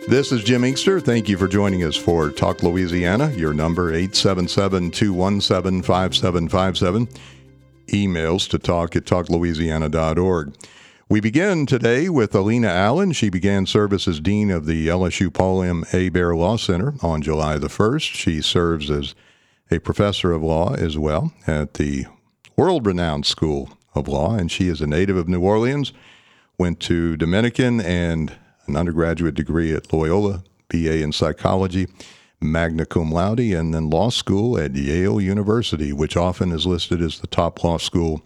This is Jim Inkster. Thank you for joining us for Talk Louisiana. Your number 877-217-5757. Emails to talk@talklouisiana.org. We begin today with Alina Allen. She began service as Dean of the LSU Paul M. Hebert Law Center on July the 1st. She serves as a professor of law as well at the world-renowned School of Law, and she is a native of New Orleans, went to Dominican and an undergraduate degree at Loyola, BA in psychology, magna cum laude, and then law school at Yale University, which often is listed as the top law school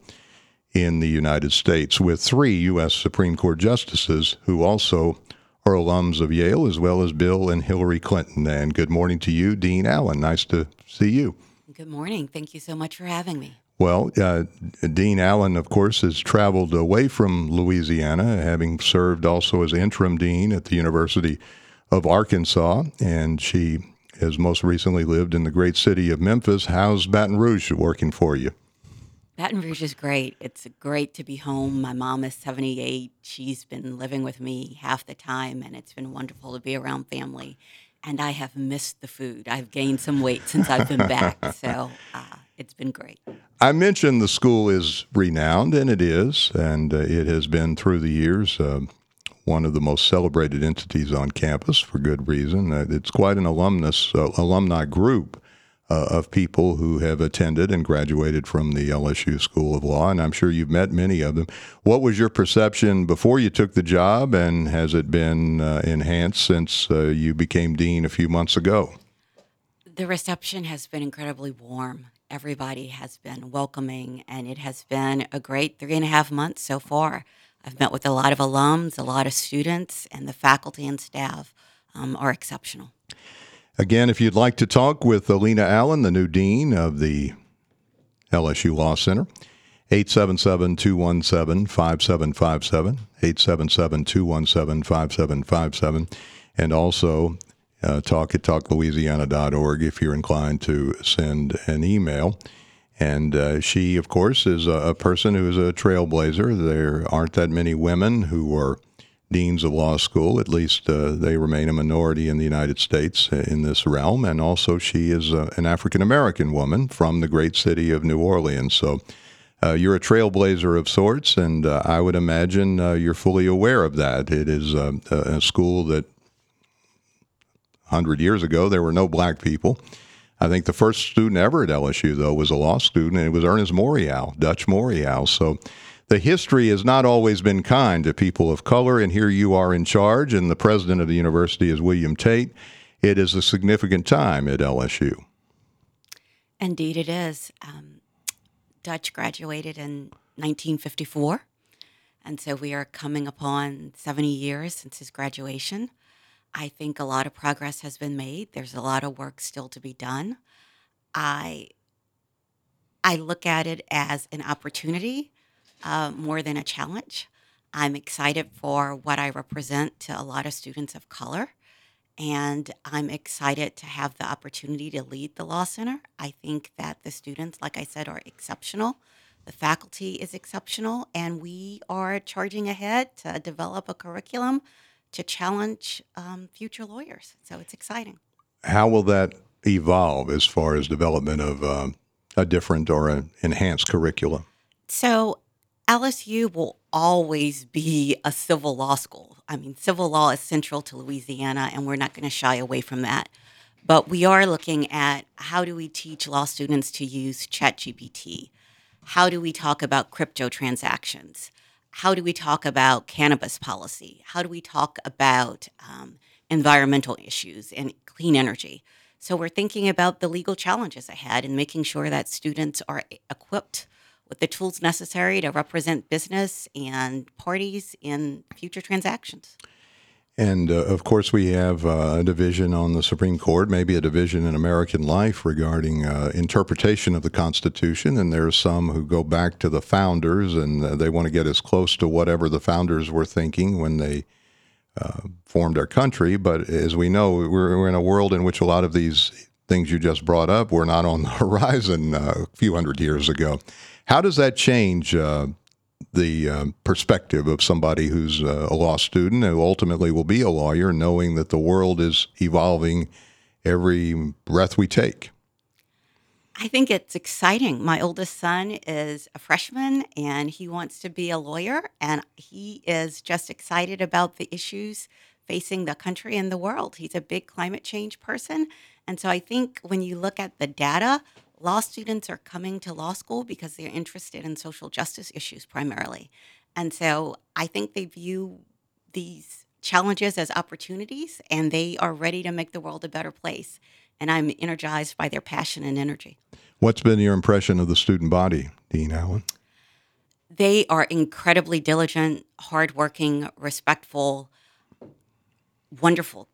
in the United States, with 3 U.S. Supreme Court justices who also are alums of Yale, as well as Bill and Hillary Clinton. And good morning to you, Dean Allen. Nice to see you. Good morning. Thank you so much for having me. Well, Dean Allen, of course, has traveled away from Louisiana, having served also as interim dean at the University of Arkansas, and she has most recently lived in the great city of Memphis. How's Baton Rouge working for you? Baton Rouge is great. It's great to be home. My mom is 78. She's been living with me half the time, and it's been wonderful to be around family. And I have missed the food. I've gained some weight since I've been back, so it's been great. I mentioned the school is renowned, and it is, and it has been through the years one of the most celebrated entities on campus for good reason. It's quite an alumni group of people who have attended and graduated from the LSU School of Law, and I'm sure you've met many of them. What was your perception before you took the job, and has it been enhanced since you became dean a few months ago? The reception has been incredibly warm. Everybody has been welcoming, and it has been a great 3.5 months so far. I've met with a lot of alums, a lot of students, and the faculty and staff are exceptional. Again, if you'd like to talk with Alina Allen, the new dean of the LSU Law Center, 877-217-5757, 877-217-5757, and also talk@talklouisiana.org if you're inclined to send an email. And she, of course, is a person who is a trailblazer. There aren't that many women who are deans of law school. At least they remain a minority in the United States in this realm. And also she is an African-American woman from the great city of New Orleans. So you're a trailblazer of sorts, and I would imagine you're fully aware of that. It is a school that 100 years ago, there were no black people. I think the first student ever at LSU, though, was a law student, and it was Ernest Morial, Dutch Morial. So the history has not always been kind to people of color, and here you are in charge, and the president of the university is William Tate. It is a significant time at LSU. Indeed it is. Dutch graduated in 1954, and so we are coming upon 70 years since his graduation. I think a lot of progress has been made. There's a lot of work still to be done. I look at it as an opportunity more than a challenge. I'm excited for what I represent to a lot of students of color, and I'm excited to have the opportunity to lead the Law Center. I think that the students, like I said, are exceptional. The faculty is exceptional, and we are charging ahead to develop a curriculum to challenge future lawyers. So it's exciting. How will that evolve as far as development of a different or an enhanced curriculum? So LSU will always be a civil law school. I mean, civil law is central to Louisiana, and we're not going to shy away from that. But we are looking at how do we teach law students to use ChatGPT? How do we talk about crypto transactions? How do we talk about cannabis policy? How do we talk about environmental issues and clean energy? So we're thinking about the legal challenges ahead and making sure that students are equipped with the tools necessary to represent business and parties in future transactions. And, of course, we have a division on the Supreme Court, maybe a division in American life regarding interpretation of the Constitution. And there are some who go back to the founders, and they want to get as close to whatever the founders were thinking when they formed our country. But as we know, we're in a world in which a lot of these things you just brought up were not on the horizon a few hundred years ago. How does that change perspective of somebody who's a law student who ultimately will be a lawyer, knowing that the world is evolving every breath we take? I think it's exciting. My oldest son is a freshman and he wants to be a lawyer, and he is just excited about the issues facing the country and the world. He's a big climate change person. And so I think when you look at the data, law students are coming to law school because they're interested in social justice issues primarily. And so I think they view these challenges as opportunities and they are ready to make the world a better place. And I'm energized by their passion and energy. What's been your impression of the student body, Dean Allen? They are incredibly diligent, hardworking, respectful, wonderful.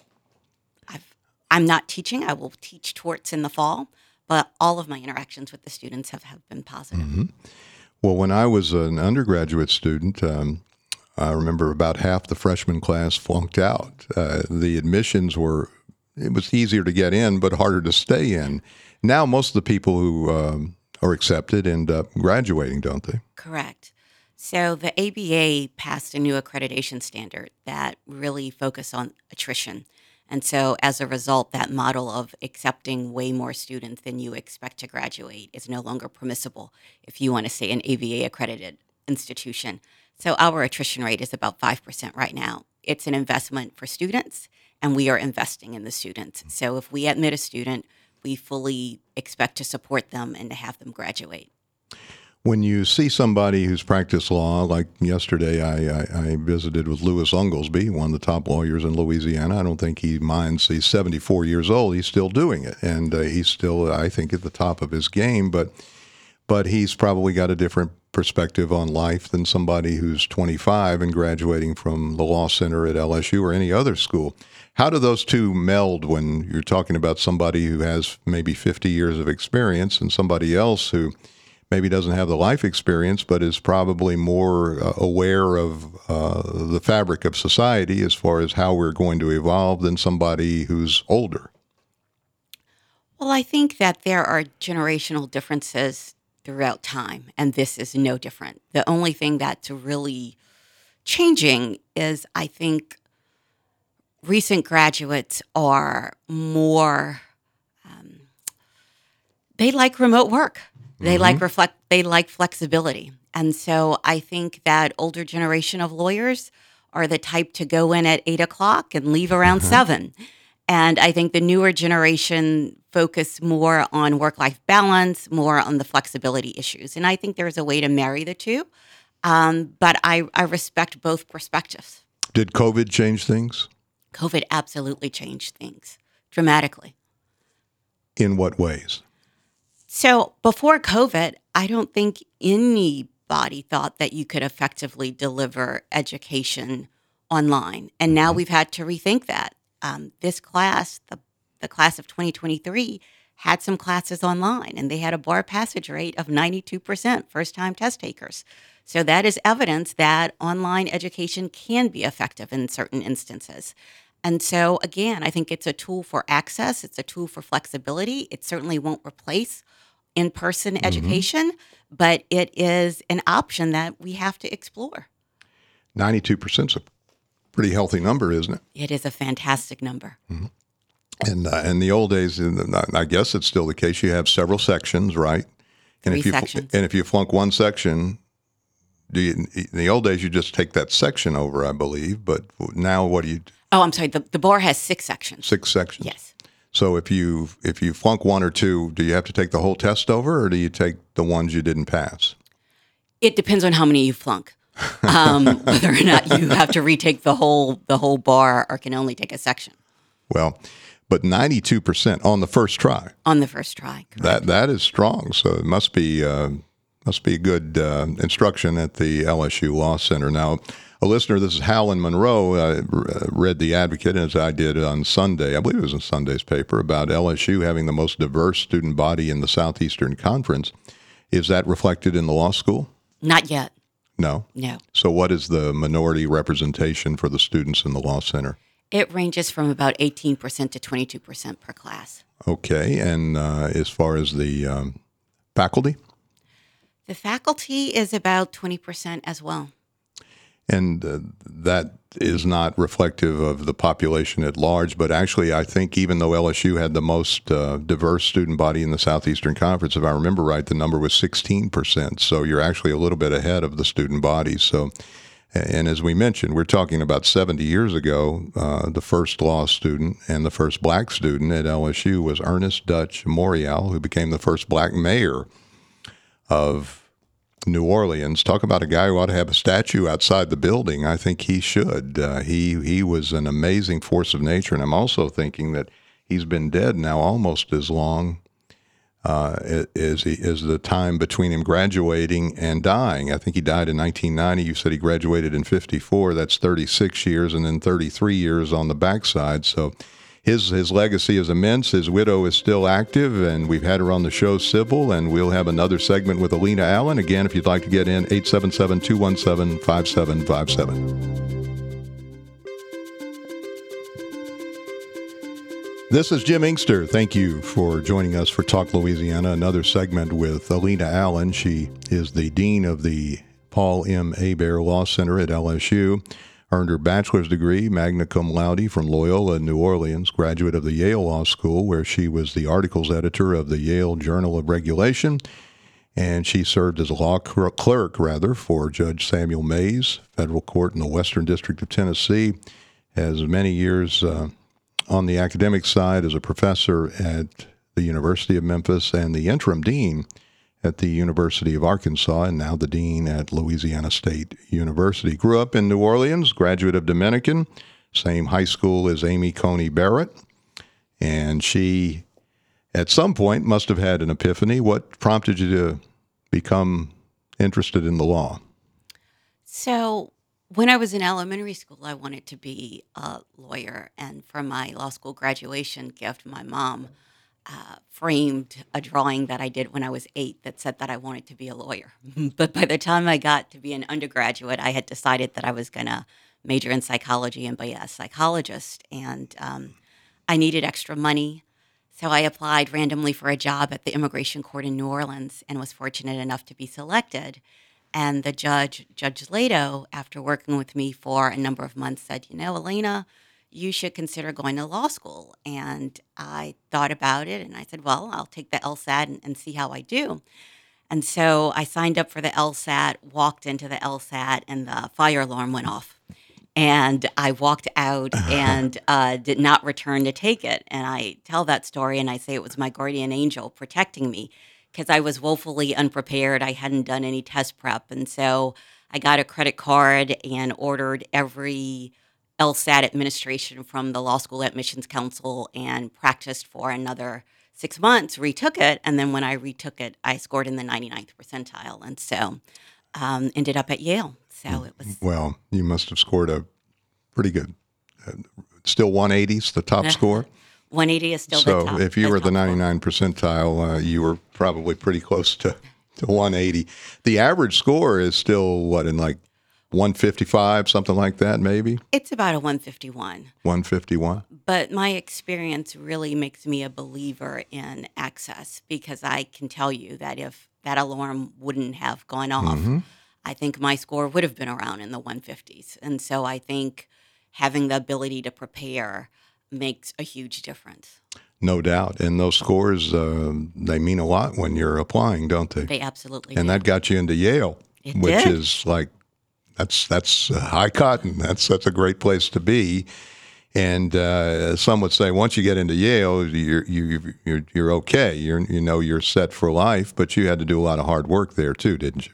I'm not teaching. I will teach torts in the fall, but all of my interactions with the students have been positive. Mm-hmm. Well, when I was an undergraduate student, I remember about half the freshman class flunked out. The admissions it was easier to get in, but harder to stay in. Now, most of the people who are accepted end up graduating, don't they? Correct. So the ABA passed a new accreditation standard that really focused on attrition. And so as a result, that model of accepting way more students than you expect to graduate is no longer permissible if you want to stay an ABA accredited institution. So our attrition rate is about 5% right now. It's an investment for students, and we are investing in the students. So if we admit a student, we fully expect to support them and to have them graduate. When you see somebody who's practiced law, like yesterday, I visited with Louis Unglesby, one of the top lawyers in Louisiana. I don't think he minds. He's 74 years old. He's still doing it, and he's still, I think, at the top of his game. But he's probably got a different perspective on life than somebody who's 25 and graduating from the law center at LSU or any other school. How do those two meld when you're talking about somebody who has maybe 50 years of experience and somebody else who maybe doesn't have the life experience, but is probably more aware of the fabric of society as far as how we're going to evolve than somebody who's older? Well, I think that there are generational differences throughout time, and this is no different. The only thing that's really changing is, I think, recent graduates are more, they like remote work. They they like flexibility. And so I think that older generation of lawyers are the type to go in at 8 o'clock and leave around 7. And I think the newer generation focus more on work-life balance, more on the flexibility issues. And I think there's a way to marry the two. But I respect both perspectives. Did COVID change things? COVID absolutely changed things dramatically. In what ways? So before COVID, I don't think anybody thought that you could effectively deliver education online. And now we've had to rethink that. This class, the class of 2023, had some classes online, and they had a bar passage rate of 92% first-time test takers. So that is evidence that online education can be effective in certain instances. And so, again, I think it's a tool for access. It's a tool for flexibility. It certainly won't replace in-person education, but it is an option that we have to explore. 92% is a pretty healthy number, isn't it? It is a fantastic number. Mm-hmm. And in the old days, I guess it's still the case, you have several sections, right? Three sections. And if you flunk one section, in the old days, you just take that section over, I believe. But now what do you do? Oh, I'm sorry. The bar has 6 sections. 6 sections? Yes. So if you flunk one or two, do you have to take the whole test over, or do you take the ones you didn't pass? It depends on how many you flunk. Whether or not you have to retake the whole bar or can only take a section. Well, but 92% on the first try. On the first try, correct. That is strong. So it must be good instruction at the LSU Law Center. Now, a listener, this is Howland Monroe, read The Advocate, as I did on Sunday, I believe it was in Sunday's paper, about LSU having the most diverse student body in the Southeastern Conference. Is that reflected in the law school? Not yet. No? No. So what is the minority representation for the students in the law center? It ranges from about 18% to 22% per class. Okay. And as far as the faculty? The faculty is about 20% as well. And that is not reflective of the population at large, but actually I think even though LSU had the most diverse student body in the Southeastern Conference, if I remember right, the number was 16%. So you're actually a little bit ahead of the student body. So, and as we mentioned, we're talking about 70 years ago, the first law student and the first black student at LSU was Ernest Dutch Morial, who became the first black mayor of New Orleans. Talk about a guy who ought to have a statue outside the building. I think he should. He was an amazing force of nature, and I'm also thinking that he's been dead now almost as long as the time between him graduating and dying. I think he died in 1990. You said he graduated in 54. That's 36 years, and then 33 years on the backside. So his legacy is immense. His widow is still active, and we've had her on the show, Sybil, and we'll have another segment with Alina Allen. Again, if you'd like to get in, 877-217-5757. This is Jim Inkster. Thank you for joining us for Talk Louisiana, another segment with Alina Allen. She is the Dean of the Paul M. Hebert Law Center at LSU. Earned her bachelor's degree, magna cum laude, from Loyola in New Orleans, graduate of the Yale Law School, where she was the articles editor of the Yale Journal of Regulation, and she served as a law clerk for Judge Samuel Mays, federal court in the Western District of Tennessee, has many years on the academic side as a professor at the University of Memphis and the interim dean at the University of Arkansas, and now the dean at Louisiana State University. Grew up in New Orleans, graduate of Dominican, same high school as Amy Coney Barrett. And she, at some point, must have had an epiphany. What prompted you to become interested in the law? So when I was in elementary school, I wanted to be a lawyer. And for my law school graduation gift, my mom framed a drawing that I did when I was 8 that said that I wanted to be a lawyer. But by the time I got to be an undergraduate, I had decided that I was going to major in psychology and be a psychologist. And I needed extra money. So I applied randomly for a job at the immigration court in New Orleans and was fortunate enough to be selected. And the Judge Lato, after working with me for a number of months, said, Alina, you should consider going to law school. And I thought about it, and I said, well, I'll take the LSAT and see how I do. And so I signed up for the LSAT, walked into the LSAT, and the fire alarm went off. And I walked out and did not return to take it. And I tell that story, and I say it was my guardian angel protecting me because I was woefully unprepared. I hadn't done any test prep. And so I got a credit card and ordered every LSAT administration from the Law School Admissions Council and practiced for another 6 months, retook it. And then when I retook it, I scored in the 99th percentile. And so ended up at Yale. So it was. Well, you must have scored a pretty good, still 180 is the top score. 180 is still so the top. So if you were the 99 percentile, you were probably pretty close to 180. The average score is still, what, in like 155, something like that, maybe? It's about a 151. 151? But my experience really makes me a believer in access because I can tell you that if that alarm wouldn't have gone off, I think my score would have been around in the 150s. And so I think having the ability to prepare makes a huge difference. No doubt. And those scores, they mean a lot when you're applying, don't they? They absolutely And do. that got you into Yale, which is like, that's high cotton. That's a great place to be. And some would say once you get into Yale, you're okay. You're set for life. But you had to do a lot of hard work there too, didn't you?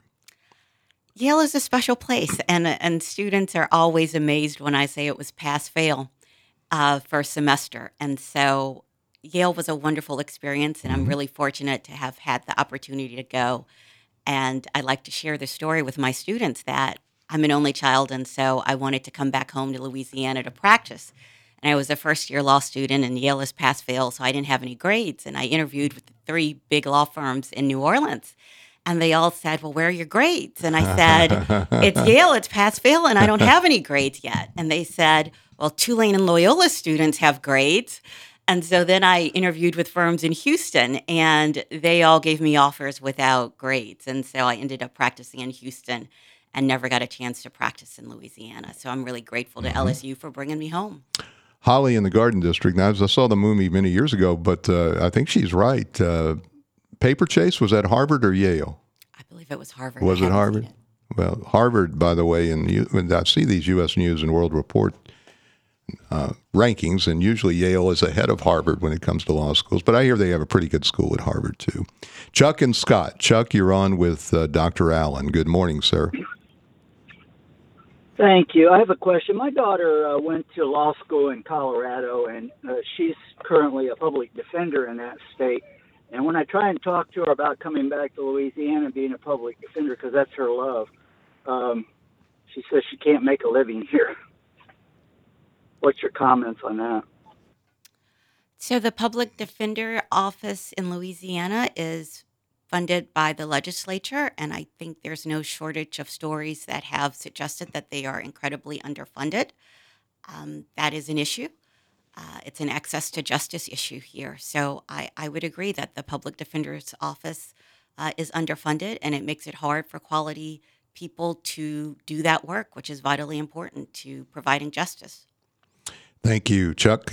Yale is a special place, and students are always amazed when I say it was pass-fail first semester. And so Yale was a wonderful experience, and I'm really fortunate to have had the opportunity to go. And I like to share the story with my students that I'm an only child, and so I wanted to come back home to Louisiana to practice. And I was a first-year law student, and Yale is pass-fail, so I didn't have any grades. And I interviewed with 3 big law firms in New Orleans, and they all said, well, where are your grades? And I said, it's Yale, it's pass-fail, and I don't have any grades yet. And they said, well, Tulane and Loyola students have grades. And so then I interviewed with firms in Houston, and they all gave me offers without grades. And so I ended up practicing in Houston and never got a chance to practice in Louisiana. So I'm really grateful to LSU for bringing me home. Holly in the Garden District. Now, I saw the movie many years ago, but I think she's right. Paper Chase, was that Harvard or Yale? I believe it was Harvard. Was I it haven't Harvard? seen it. Well, Harvard, by the way, when I see these U.S. News and World Report rankings, and usually Yale is ahead of Harvard when it comes to law schools, but I hear they have a pretty good school at Harvard, too. Chuck and Scott. Chuck, you're on with Dr. Allen. Good morning, sir. Thank you. I have a question. My daughter went to law school in Colorado, and she's currently a public defender in that state. And when I try and talk to her about coming back to Louisiana and being a public defender, because that's her love, she says she can't make a living here. What's your comments on that? So the public defender office in Louisiana is funded by the legislature, and I think there's no shortage of stories that have suggested that they are incredibly underfunded. That is an issue. It's an access to justice issue here. So I would agree that the public defender's office is underfunded, and it makes it hard for quality people to do that work, which is vitally important to providing justice. Thank you, Chuck.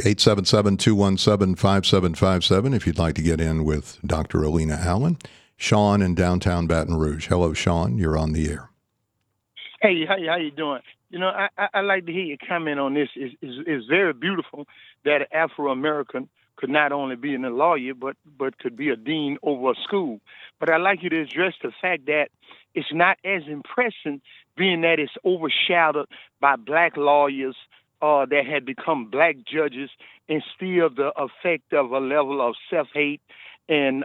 877-217-5757 if you'd like to get in with Dr. Alina Allen. Sean in downtown Baton Rouge. Hello, Sean. You're on the air. Hey, how you doing? You know, I like to hear your comment on this. It's very beautiful that an Afro-American could not only be a lawyer, but could be a dean over a school. But I'd like you to address the fact that it's not as impressive, being that it's overshadowed by black lawyers that had become black judges, and still the effect of a level of self-hate and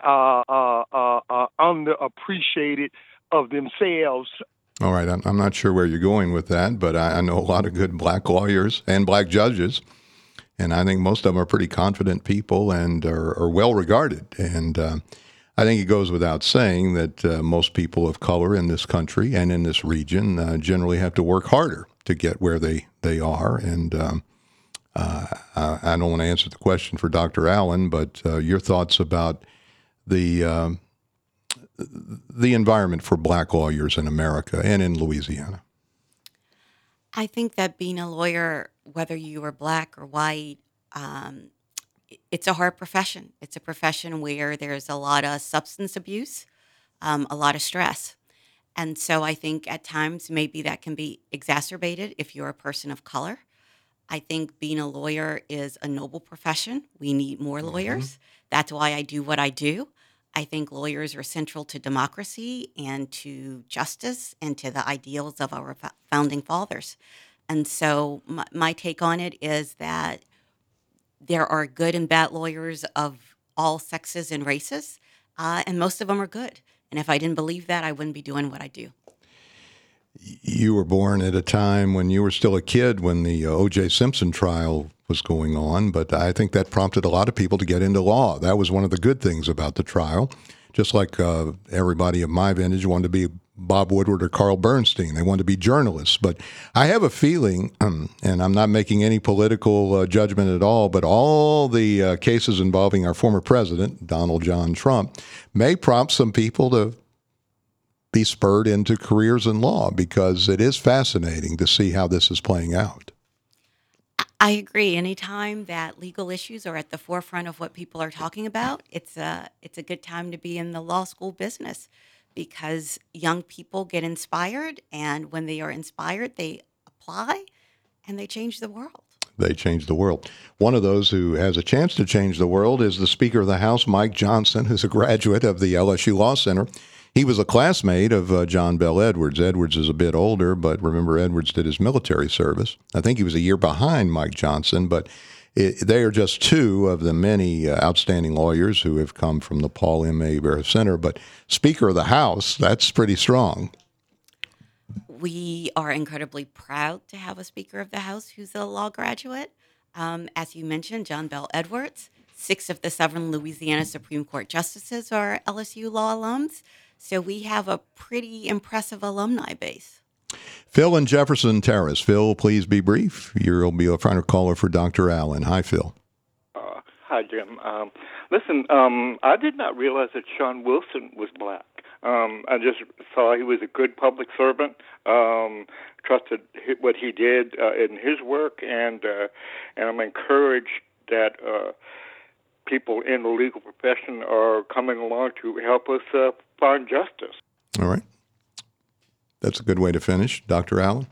underappreciated of themselves. All right. I'm not sure where you're going with that, but I know a lot of good black lawyers and black judges, and I think most of them are pretty confident people and are well regarded. And I think it goes without saying that most people of color in this country and in this region generally have to work harder to get where they are. And I don't want to answer the question for Dr. Allen, but your thoughts about the environment for black lawyers in America and in Louisiana. I think that being a lawyer, whether you are black or white, it's a hard profession. It's a profession where there's a lot of substance abuse, a lot of stress. And so I think at times maybe that can be exacerbated if you're a person of color. I think being a lawyer is a noble profession. We need more lawyers. That's why I do what I do. I think lawyers are central to democracy and to justice and to the ideals of our founding fathers. And so my take on it is that there are good and bad lawyers of all sexes and races, and most of them are good. And if I didn't believe that, I wouldn't be doing what I do. You were born at a time when you were still a kid when the O.J. Simpson trial was going on, but I think that prompted a lot of people to get into law. That was one of the good things about the trial. Just like everybody of my vintage wanted to be Bob Woodward or Carl Bernstein. They wanted to be journalists. But I have a feeling, and I'm not making any political judgment at all, but all the cases involving our former president, Donald John Trump, may prompt some people to be spurred into careers in law, because it is fascinating to see how this is playing out. I agree. Anytime that legal issues are at the forefront of what people are talking about, it's a good time to be in the law school business, because young people get inspired, and when they are inspired, they apply and they change the world. They change the world. One of those who has a chance to change the world is the Speaker of the House, Mike Johnson, who's a graduate of the LSU Law Center. He was a classmate of John Bell Edwards. Edwards is a bit older, but remember, Edwards did his military service. I think he was a year behind Mike Johnson, but they are just two of the many outstanding lawyers who have come from the Paul M. Hebert Center. But Speaker of the House, that's pretty strong. We are incredibly proud to have a Speaker of the House who's a law graduate. As you mentioned, John Bell Edwards. 6 of the 7 Louisiana Supreme Court justices are LSU law alums. So we have a pretty impressive alumni base. Phil in Jefferson Terrace. Phil, please be brief. You'll be a final caller for Dr. Allen. Hi, Phil. Hi, Jim. Listen, I did not realize that Sean Wilson was black. I just saw he was a good public servant, trusted what he did in his work, and I'm encouraged that people in the legal profession are coming along to help us find justice. All right. That's a good way to finish. Dr. Allen?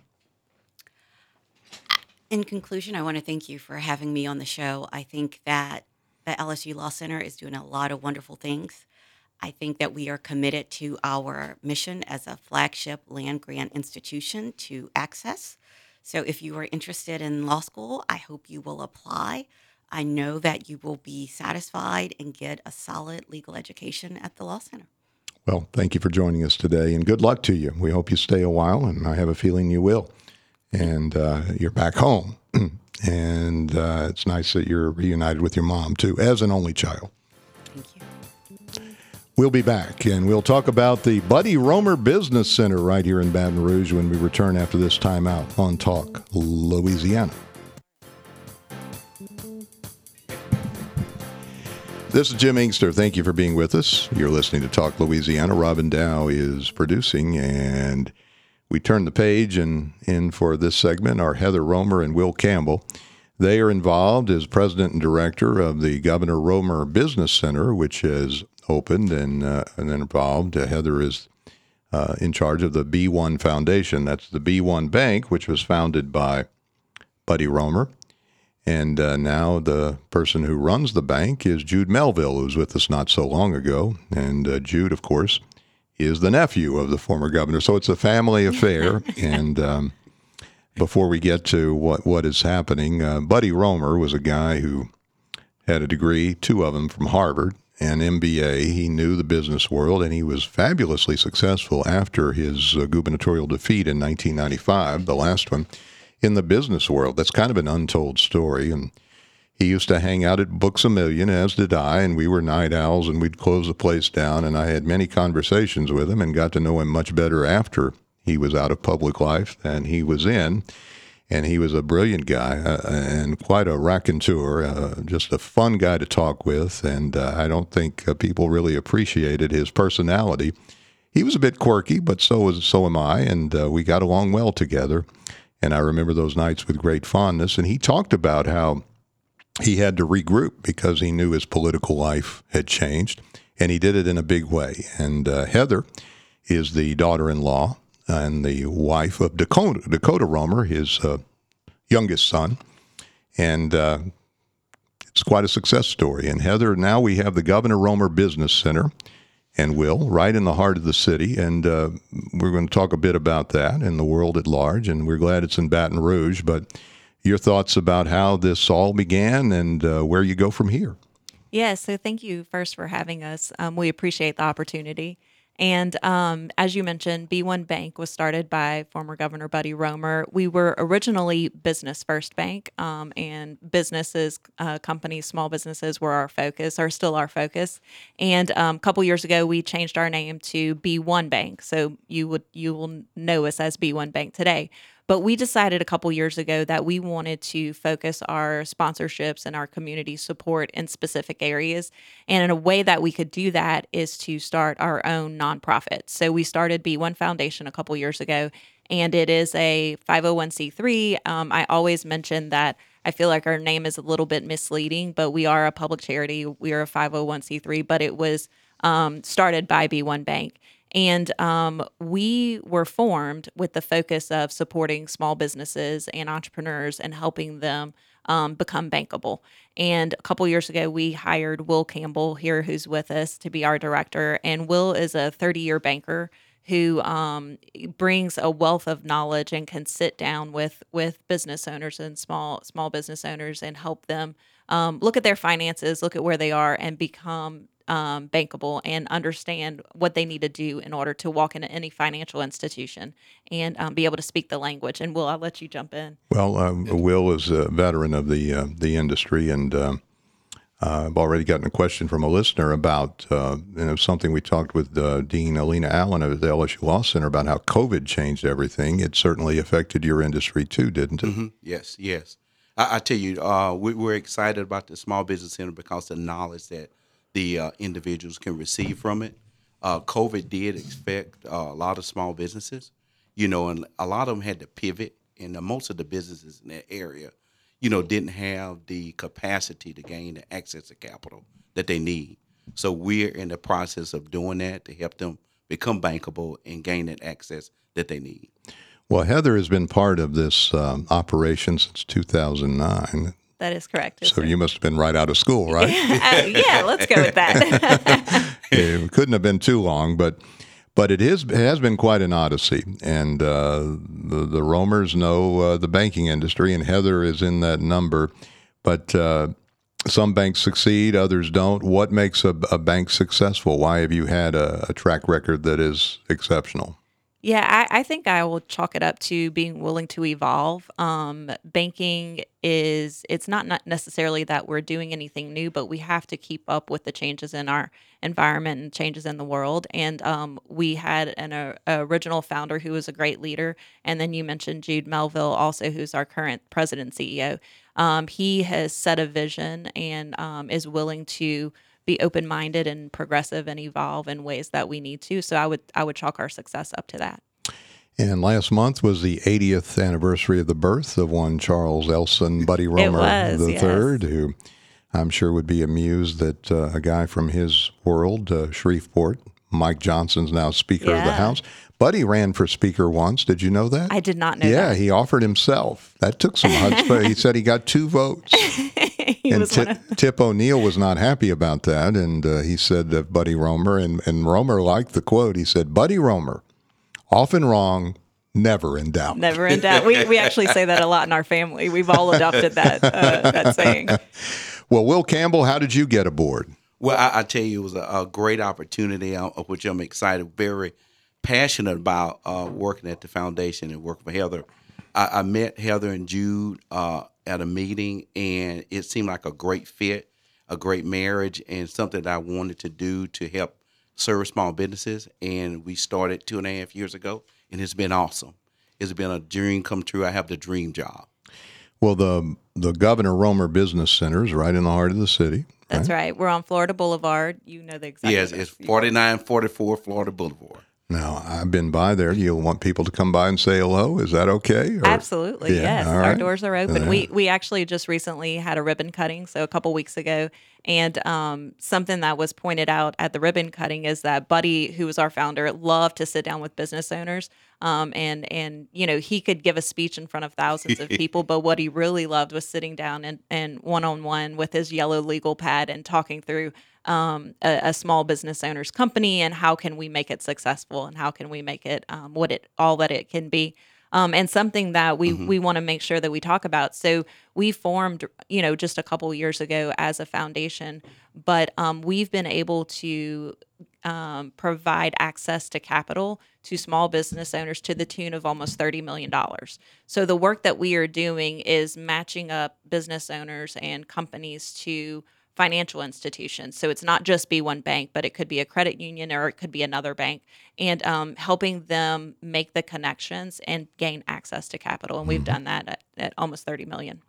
In conclusion, I want to thank you for having me on the show. I think that the LSU Law Center is doing a lot of wonderful things. I think that we are committed to our mission as a flagship land grant institution to access. So if you are interested in law school, I hope you will apply. I know that you will be satisfied and get a solid legal education at the Law Center. Well, thank you for joining us today, and good luck to you. We hope you stay a while, and I have a feeling you will. And you're back home, and it's nice that you're reunited with your mom, too, as an only child. Thank you. We'll be back, and we'll talk about the Buddy Roemer Business Center right here in Baton Rouge when we return after this timeout on Talk Louisiana. This is Jim Inkster. Thank you for being with us. You're listening to Talk Louisiana. Robin Dow is producing, and we turn the page, and in for this segment are Heather Roemer and Will Campbell. They are involved as president and director of the Governor Roemer Business Center, which has opened and then involved. Heather is in charge of the B1 Foundation. That's the B1 Bank, which was founded by Buddy Roemer. And now the person who runs the bank is Jude Melville, who was with us not so long ago. And Jude, of course, is the nephew of the former governor. So it's a family affair. And before we get to what is happening, Buddy Roemer was a guy who had a degree, 2 of them from Harvard, an MBA. He knew the business world, and he was fabulously successful after his gubernatorial defeat in 1995, the last one, in the business world. That's kind of an untold story. And he used to hang out at Books A Million, as did I, and we were night owls, and we'd close the place down. And I had many conversations with him and got to know him much better after he was out of public life than he was in. And he was a brilliant guy and quite a raconteur, just a fun guy to talk with. And I don't think people really appreciated his personality. He was a bit quirky, but so am I, and we got along well together. And I remember those nights with great fondness. And he talked about how he had to regroup because he knew his political life had changed, and he did it in a big way. And Heather is the daughter-in-law and the wife of Dakota Roemer, his youngest son. And it's quite a success story. And Heather, now we have the Governor Roemer Business Center, and Will, right in the heart of the city. And we're going to talk a bit about that in the world at large. And we're glad it's in Baton Rouge. But your thoughts about how this all began and where you go from here. Yeah, so thank you first for having us. We appreciate the opportunity. And as you mentioned, B1 Bank was started by former Governor Buddy Roemer. We were originally Business First Bank, and businesses, companies, small businesses were our focus, are still our focus. And a couple years ago, we changed our name to B1 Bank. So you will know us as B1 Bank today. But we decided a couple years ago that we wanted to focus our sponsorships and our community support in specific areas. And in a way that we could do that is to start our own nonprofit. So we started B1 Foundation a couple years ago, and it is a 501c3. I always mention that I feel like our name is a little bit misleading, but we are a public charity. We are a 501c3, but it was started by B1 Bank. And we were formed with the focus of supporting small businesses and entrepreneurs and helping them become bankable. And a couple years ago, we hired Will Campbell here, who's with us, to be our director. And Will is a 30-year banker who brings a wealth of knowledge and can sit down with business owners and small business owners and help them look at their finances, look at where they are, and become bankable and understand what they need to do in order to walk into any financial institution and be able to speak the language. And Will, I'll let you jump in. Well, Will is a veteran of the industry, and I've already gotten a question from a listener about something we talked with Dean Alina Allen of the LSU Law Center about how COVID changed everything. It certainly affected your industry too, didn't it? Mm-hmm. Yes. I tell you, we're excited about the Small Business Center because the knowledge that the individuals can receive from it. COVID did affect a lot of small businesses, and a lot of them had to pivot, and most of the businesses in that area, didn't have the capacity to gain the access to capital that they need. So we're in the process of doing that to help them become bankable and gain that access that they need. Well, Heather has been part of this operation since 2009. That is correct. Yes, So sir. you must have been right out of school, right? Yeah, let's go with that. It couldn't have been too long, but it has been quite an odyssey. And the Romers know the banking industry, and Heather is in that number. But some banks succeed, others don't. What makes a bank successful? Why have you had a track record that is exceptional? Yeah, I think I will chalk it up to being willing to evolve. Banking it's not necessarily that we're doing anything new, but we have to keep up with the changes in our environment and changes in the world. And we had an original founder who was a great leader. And then you mentioned Jude Melville, also, who's our current president and CEO. He has set a vision and is willing to be open-minded and progressive and evolve in ways that we need to. So I would chalk our success up to that. And last month was the 80th anniversary of the birth of one Charles Elson Buddy Romer was, III, yes. who I'm sure would be amused that a guy from his world, Shreveport, Mike Johnson's now Speaker of the Yeah. House. Buddy ran for Speaker once. Did you know that? I did not know Yeah, that. he offered himself. That took some chutzpah. He said he got 2 votes. He And was one of- Tip O'Neill was not happy about that, and he said of Buddy Romer, and Romer liked the quote. He said, "Buddy Romer, often wrong, never in doubt." Never in doubt. We actually say that a lot in our family. We've all adopted that saying. Well, Will Campbell, how did you get aboard? Well, I tell you, it was a great opportunity, of which I'm excited, very passionate about working at the foundation and working for Heather. I met Heather and Jude at a meeting, and it seemed like a great fit, a great marriage, and something that I wanted to do to help serve small businesses. And we started 2.5 years ago, and it's been awesome. It's been a dream come true. I have the dream job. Well, the Governor Romer Business Center is right in the heart of the city. That's right. We're on Florida Boulevard. You know the exact. Yes, it's 4944 Florida Boulevard. Now, I've been by there. You'll want people to come by and say hello. Is that okay? Or- Absolutely, Yeah, yes. all Our right. doors are open. Yeah. We actually just recently had a ribbon cutting, so a couple weeks ago, and something that was pointed out at the ribbon cutting is that Buddy, who was our founder, loved to sit down with business owners, and he could give a speech in front of thousands of people, but what he really loved was sitting down and one-on-one with his yellow legal pad and talking through a small business owner's company and how can we make it successful and how can we make it all that it can be. And something that we want to make sure that we talk about. So we formed, just a couple years ago as a foundation, but we've been able to provide access to capital to small business owners to the tune of almost $30 million. So the work that we are doing is matching up business owners and companies to financial institutions. So it's not just be one bank, but it could be a credit union or it could be another bank, and helping them make the connections and gain access to capital. And we've done that at almost 30 million.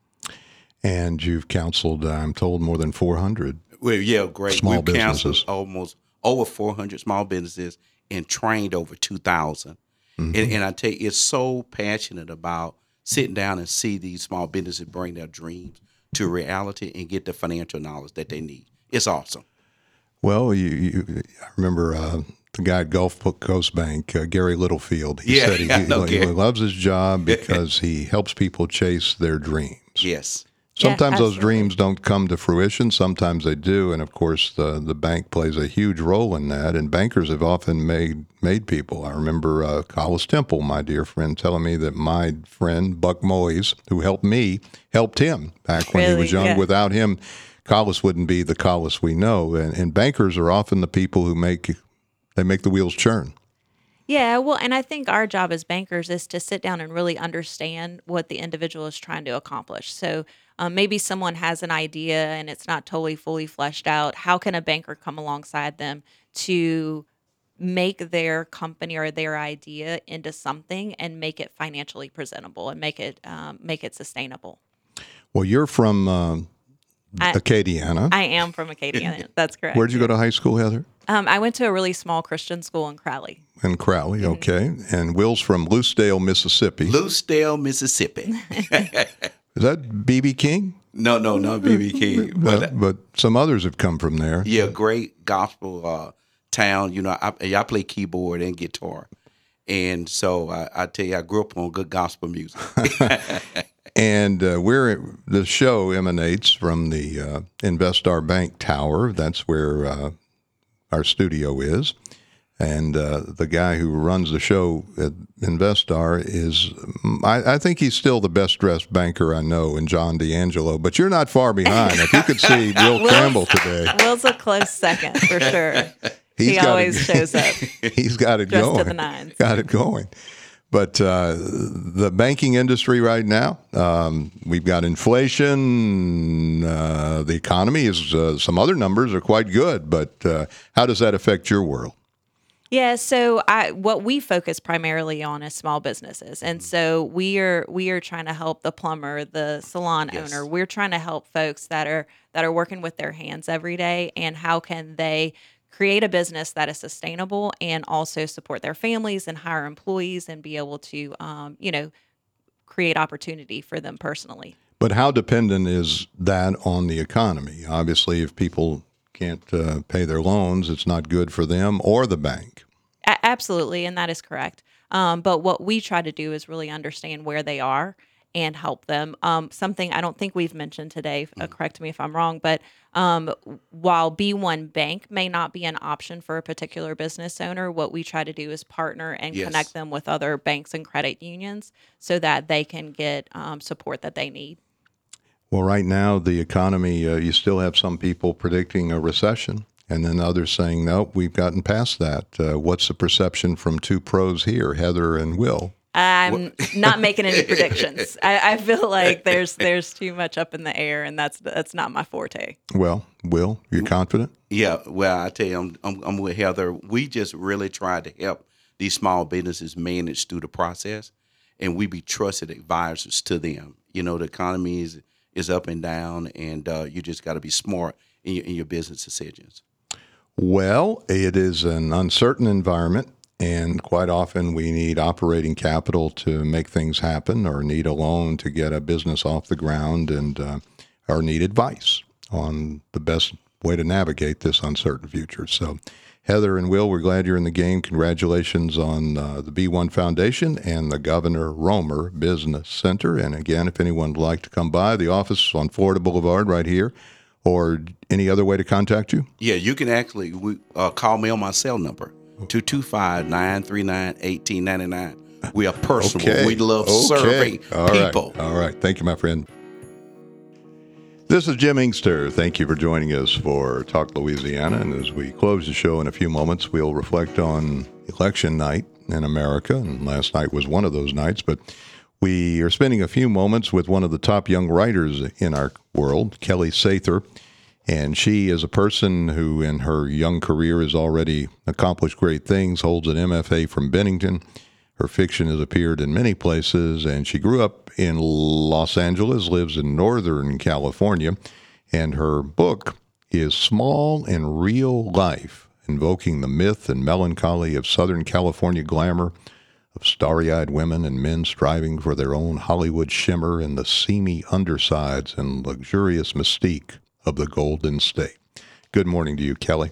And you've counseled, I'm told, more than 400. Well, yeah, great. Small We've counseled businesses. almost over 400 small businesses and trained over 2,000. And I tell you, it's so passionate about sitting down and see these small businesses bring their dreams to reality and get the financial knowledge that they need. It's awesome. Well, I remember the guy at Gulf Coast Bank, Gary Littlefield. He Yeah, said I know he Gary. loves his job because he helps people chase their dreams. Yes. Sometimes those absolutely. dreams don't come to fruition. Sometimes they do, and of course, the bank plays a huge role in that. And bankers have often made people. I remember Collis Temple, my dear friend, telling me that my friend Buck Moyes, who helped me, helped him back when he Really? was young. Yeah. Without him, Collis wouldn't be the Collis we know. And bankers are often the people who make the wheels churn. Yeah, well, and I think our job as bankers is to sit down and really understand what the individual is trying to accomplish. So maybe someone has an idea and it's not totally fully fleshed out. How can a banker come alongside them to make their company or their idea into something and make it financially presentable and make it sustainable? Well, you're from I- Acadiana. I am from Acadiana. That's correct. Where'd you go to high school, Heather? I went to a really small Christian school in Crowley. In Crowley, okay. And Will's from Loosedale, Mississippi. Loosedale, Mississippi. Is that B.B. King? No, not BB King. But some others have come from there. Yeah, great gospel town. You know, I play keyboard and guitar. And so I tell you, I grew up on good gospel music. And the show emanates from the Investar Bank Tower. That's where our studio is. And the guy who runs the show at Investar is, I think he's still the best dressed banker I know, in John D'Angelo. But you're not far behind. If you could see Will Campbell today. Will's a close second for sure. He He always shows up. He's got it Dressed going. to the nines. Got it going. But the banking industry right now, we've got inflation. The economy is, some other numbers are quite good. But how does that affect your world? Yeah, so what we focus primarily on is small businesses, and so we are trying to help the plumber, the salon Yes. owner. We're trying to help folks that are working with their hands every day, and how can they create a business that is sustainable and also support their families and hire employees and be able to create opportunity for them personally. But how dependent is that on the economy? Obviously, if people can't pay their loans, it's not good for them or the bank. Absolutely, and that is correct. But what we try to do is really understand where they are and help them. Something I don't think we've mentioned today, correct me if I'm wrong, but while B1 Bank may not be an option for a particular business owner, what we try to do is partner and Yes. connect them with other banks and credit unions so that they can get support that they need. Well, right now, the economy, you still have some people predicting a recession, and then others saying, no, we've gotten past that. What's the perception from two pros here, Heather and Will? I'm not making any predictions. I feel like there's too much up in the air, and that's not my forte. Well, Will, you're confident? Yeah, well, I tell you, I'm with Heather. We just really try to help these small businesses manage through the process, and we be trusted advisors to them. You know, the economy is up and down, and you just got to be smart in your business decisions. Well, it is an uncertain environment, and quite often we need operating capital to make things happen, or need a loan to get a business off the ground, and or need advice on the best way to navigate this uncertain future. So, Heather and Will, we're glad you're in the game. Congratulations on the B1 Foundation and the Governor Romer Business Center. And again, if anyone would like to come by, the office on Florida Boulevard right here, or any other way to contact you? Yeah, you can actually call me on my cell number, 225-939-1899. We are personable. Okay. We love Okay. serving All right. people. All right. Thank you, my friend. This is Jim Inkster. Thank you for joining us for Talk Louisiana. And as we close the show in a few moments, we'll reflect on election night in America. And last night was one of those nights. But we are spending a few moments with one of the top young writers in our world, Kelly Sather. And she is a person who in her young career has already accomplished great things, holds an MFA from Bennington. Her fiction has appeared in many places, and she grew up in Los Angeles, lives in Northern California, and her book is Small and Real Life, invoking the myth and melancholy of Southern California glamour, of starry-eyed women and men striving for their own Hollywood shimmer and the seamy undersides and luxurious mystique of the Golden State. Good morning to you, Kelly.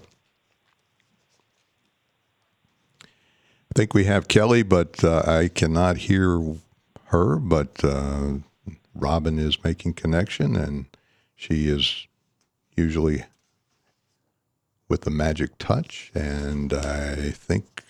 I think we have Kelly, but I cannot hear her, but Robin is making connection, and she is usually with the magic touch, and I think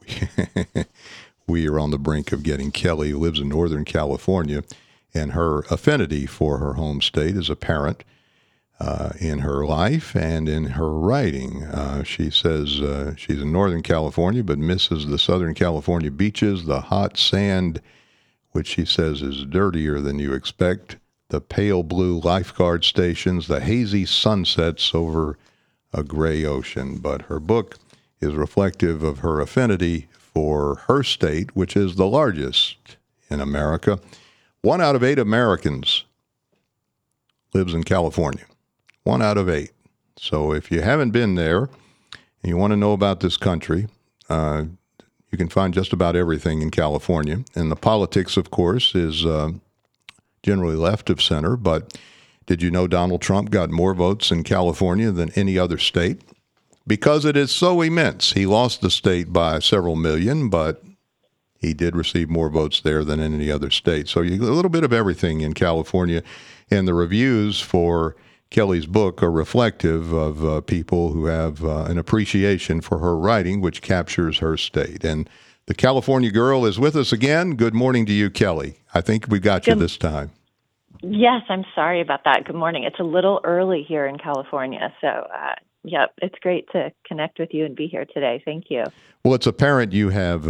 we are on the brink of getting Kelly, who lives in Northern California, and her affinity for her home state is apparent in her life and in her writing. She says she's in Northern California, but misses the Southern California beaches, the hot sand, which she says is dirtier than you expect, the pale blue lifeguard stations, the hazy sunsets over a gray ocean. But her book is reflective of her affinity for her state, which is the largest in America. 1 out of 8 Americans lives in California. 1 out of 8. So if you haven't been there and you want to know about this country, you can find just about everything in California. And the politics, of course, is generally left of center. But did you know Donald Trump got more votes in California than any other state? Because it is so immense. He lost the state by several million, but he did receive more votes there than in any other state. So you get a little bit of everything in California. And the reviews for Kelly's book are reflective of people who have an appreciation for her writing, which captures her state. And the California girl is with us again. Good morning to you, Kelly. I think we got you this time. Yes, I'm sorry about that. Good morning. It's a little early here in California. So, it's great to connect with you and be here today. Thank you. Well, it's apparent you have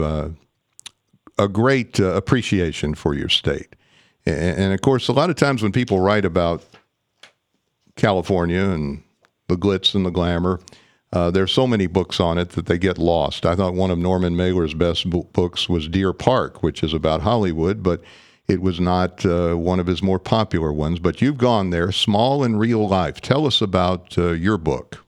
a great appreciation for your state. And, of course, a lot of times when people write about California and the glitz and the glamour, there's so many books on it that they get lost. I thought one of Norman Mailer's best books was Deer Park, which is about Hollywood, but it was not one of his more popular ones. But you've gone there, Small in Real Life. Tell us about your book.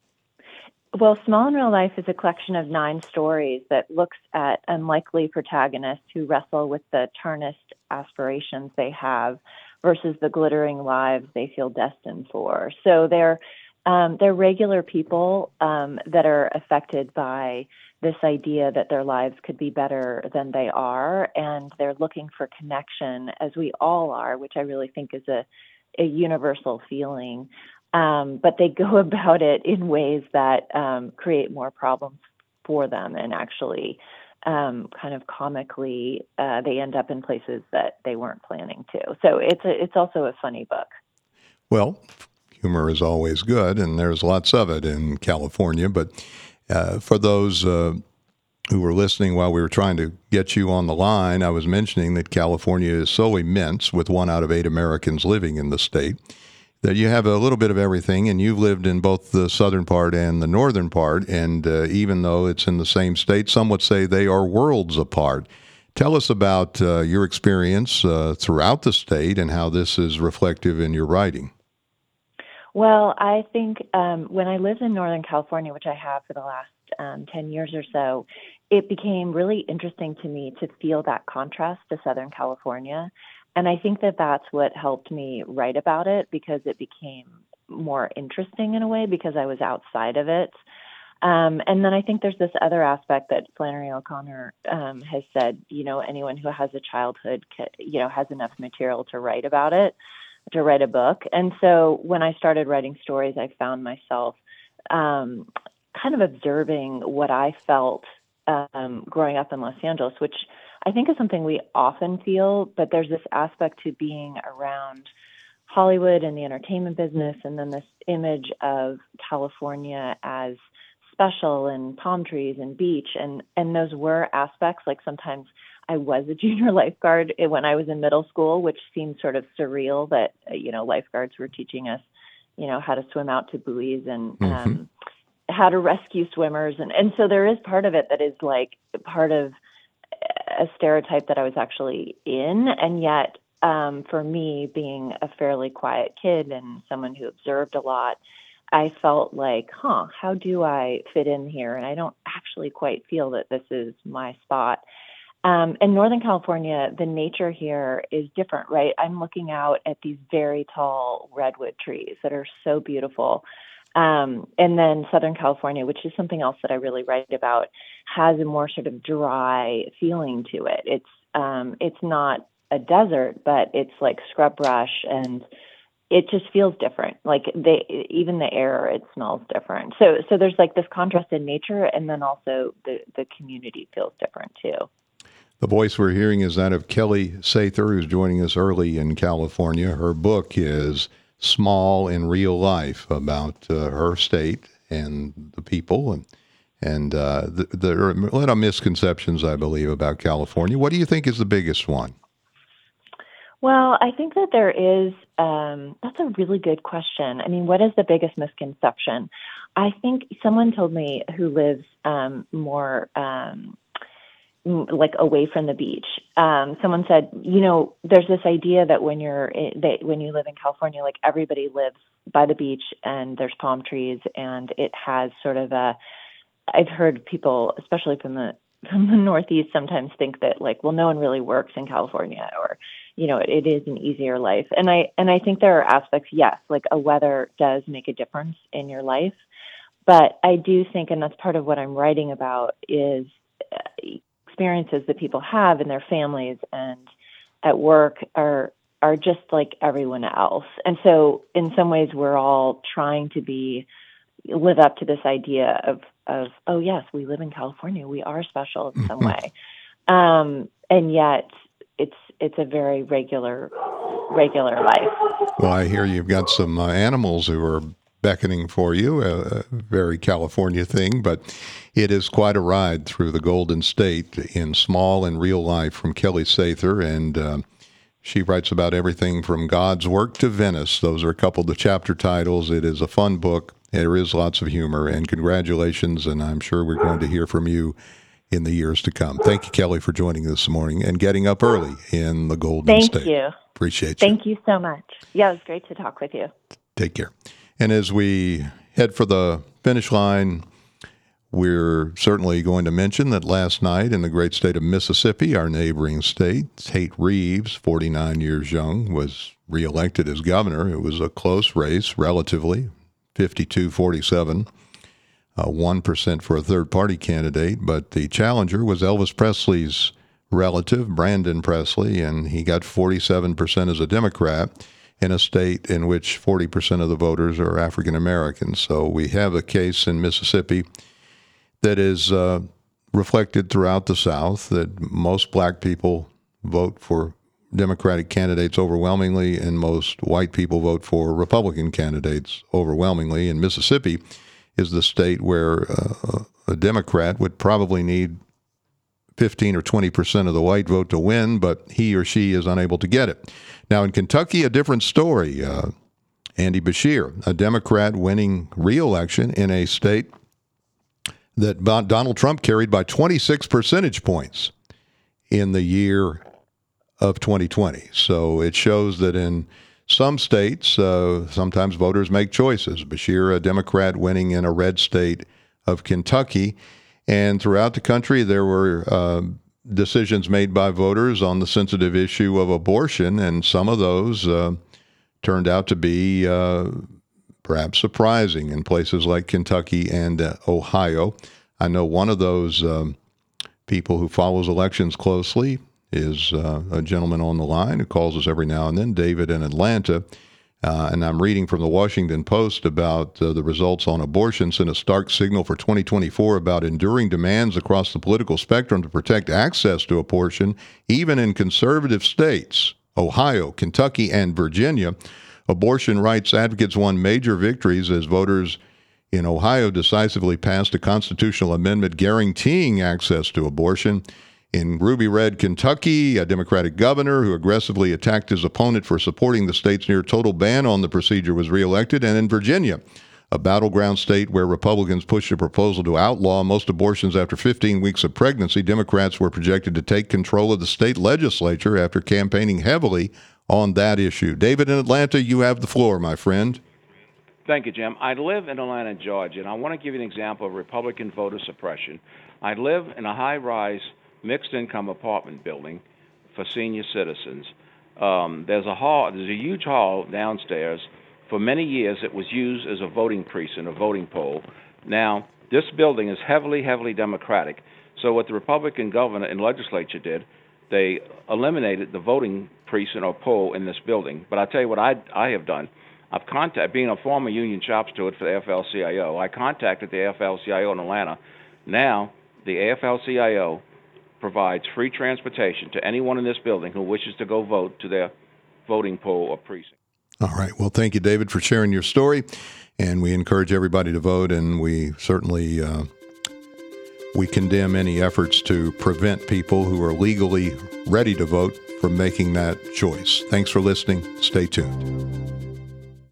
Well, Small in Real Life is a collection of 9 stories that looks at unlikely protagonists who wrestle with the tarnished aspirations they have versus the glittering lives they feel destined for. So they're regular people that are affected by this idea that their lives could be better than they are, and they're looking for connection, as we all are, which I really think is a universal feeling. But they go about it in ways that create more problems for them, and actually kind of comically, they end up in places that they weren't planning to. So it's also a funny book. Well, humor is always good, and there's lots of it in California. But for those who were listening while we were trying to get you on the line, I was mentioning that California is so immense, with 1 out of 8 Americans living in the state, that you have a little bit of everything, and you've lived in both the southern part and the northern part, and even though it's in the same state, some would say they are worlds apart. Tell us about your experience throughout the state and how this is reflective in your writing. Well, I think when I lived in Northern California, which I have for the last 10 years or so, it became really interesting to me to feel that contrast to Southern California. And I think that that's what helped me write about it, because it became more interesting in a way because I was outside of it. And then I think there's this other aspect that Flannery O'Connor has said, anyone who has a childhood, has enough material to write about it, to write a book. And so when I started writing stories, I found myself kind of observing what I felt growing up in Los Angeles, which I think is something we often feel, but there's this aspect to being around Hollywood and the entertainment business, and then this image of California as special and palm trees and beach, and those were aspects. Like sometimes I was a junior lifeguard when I was in middle school, which seemed sort of surreal that lifeguards were teaching us how to swim out to buoys and how to rescue swimmers, and so there is part of it that is like part of a stereotype that I was actually in. And yet, for me, being a fairly quiet kid and someone who observed a lot, I felt like, how do I fit in here? And I don't actually quite feel that this is my spot. In Northern California, the nature here is different, right? I'm looking out at these very tall redwood trees that are so beautiful. And then Southern California, which is something else that I really write about, has a more sort of dry feeling to it. It's not a desert, but it's like scrub brush, and it just feels different. Like even the air, it smells different. So there's like this contrast in nature, and then also the community feels different too. The voice we're hearing is that of Kelly Sather, who's joining us early in California. Her book is Small in Real Life, about her state and the people, and there are a lot of misconceptions, I believe, about California. What do you think is the biggest one? Well, I think that there is, that's a really good question. I mean, what is the biggest misconception? I think someone told me who lives more like away from the beach. Someone said, there's this idea that when you live in California, like everybody lives by the beach and there's palm trees, and it has sort of I've heard people, especially from the Northeast, sometimes think that like, well, no one really works in California, or it is an easier life. And I think there are aspects, yes, like a weather does make a difference in your life. But I do think, and that's part of what I'm writing about, is experiences that people have in their families and at work are just like everyone else. And so in some ways, we're all trying to live up to this idea of, oh, yes, we live in California. We are special in some way. And yet it's a very regular life. Well, I hear you've got some animals who are beckoning for you, a very California thing, but it is quite a ride through the Golden State in small and real life from Kelly Sather, and she writes about everything from God's work to Venice. Those are a couple of the chapter titles. It is a fun book. There is lots of humor, and congratulations, and I'm sure we're going to hear from you in the years to come. Thank you, Kelly, for joining us this morning and getting up early in the Golden State. Thank you. Appreciate you. Thank you so much. Yeah, it was great to talk with you. Take care. And as we head for the finish line, we're certainly going to mention that last night in the great state of Mississippi, our neighboring state, Tate Reeves, 49 years young, was reelected as governor. It was a close race, relatively, 52-47, 1% for a third-party candidate. But the challenger was Elvis Presley's relative, Brandon Presley, and he got 47% as a Democrat in a state in which 40% of the voters are African Americans. So we have a case in Mississippi that is reflected throughout the South, that most black people vote for Democratic candidates overwhelmingly, and most white people vote for Republican candidates overwhelmingly. And Mississippi is the state where a Democrat would probably need 15 or 20% of the white vote to win, but he or she is unable to get it. Now, in Kentucky, a different story. Andy Beshear, a Democrat winning re-election in a state that Donald Trump carried by 26 percentage points in the year of 2020. So it shows that in some states, sometimes voters make choices. Beshear, a Democrat winning in a red state of Kentucky. And throughout the country, there were decisions made by voters on the sensitive issue of abortion, and some of those turned out to be perhaps surprising in places like Kentucky and Ohio. I know one of those people who follows elections closely is a gentleman on the line who calls us every now and then, David in Atlanta. And I'm reading from the Washington Post about the results on abortion sent a stark signal for 2024 about enduring demands across the political spectrum to protect access to abortion, even in conservative states, Ohio, Kentucky, and Virginia. Abortion rights advocates won major victories as voters in Ohio decisively passed a constitutional amendment guaranteeing access to abortion. In Ruby Red, Kentucky, a Democratic governor who aggressively attacked his opponent for supporting the state's near-total ban on the procedure was reelected. And in Virginia, a battleground state where Republicans pushed a proposal to outlaw most abortions after 15 weeks of pregnancy, Democrats were projected to take control of the state legislature after campaigning heavily on that issue. David in Atlanta, you have the floor, my friend. Thank you, Jim. I live in Atlanta, Georgia, and I want to give you an example of Republican voter suppression. I live in a high-rise mixed-income apartment building for senior citizens. There's a huge hall downstairs. For many years, it was used as a voting precinct, a voting poll. Now, this building is heavily, heavily Democratic. So what the Republican governor and legislature did, they eliminated the voting precinct or poll in this building. But I'll tell you what I have done. I've contacted, being a former union shop steward for the AFL-CIO, I contacted the AFL-CIO in Atlanta. Now, the AFL-CIO provides free transportation to anyone in this building who wishes to go vote to their voting poll or precinct. All right. Well, thank you, David, for sharing your story. And we encourage everybody to vote, and we certainly we condemn any efforts to prevent people who are legally ready to vote from making that choice. Thanks for listening. Stay tuned.